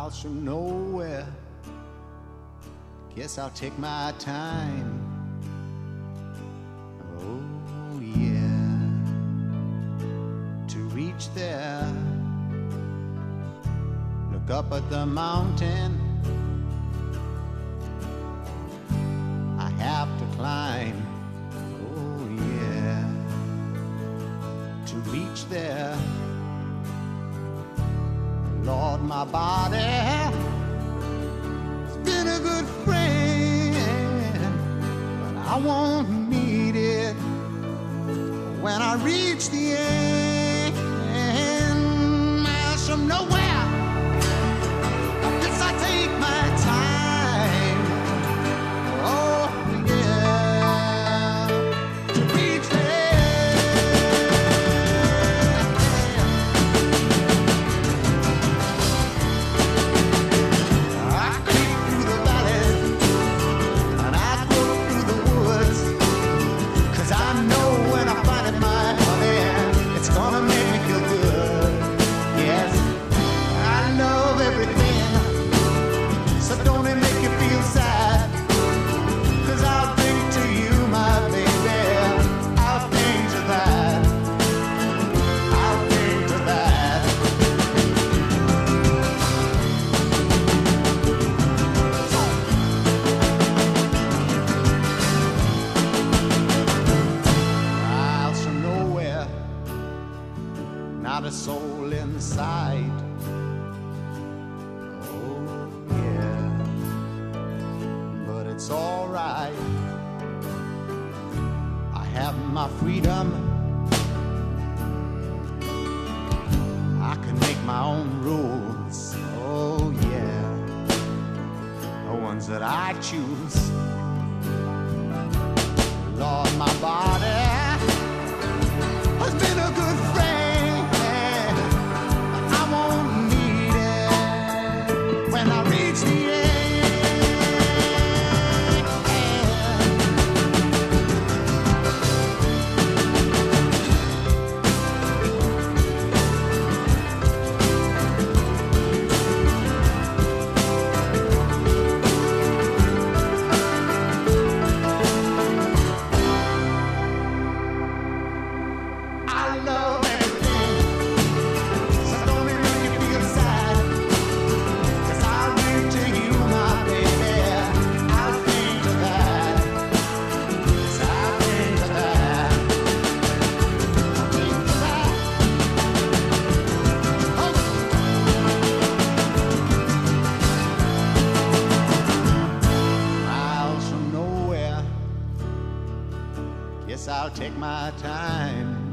miles from nowhere. Guess I'll take my time. Oh yeah, to reach there. Look up at the mountain I have to climb. Oh yeah, to reach there. Lord, my body has been a good friend, but I won't need it when I reach the end. Miles from nowhere, I guess I take my time. Oh yeah, to reach not a soul inside. Oh yeah, but it's all right. I have my freedom. I can make my own rules. Oh yeah, the ones that I choose. Lord, my body has been a good friend. Guess I'll take my time.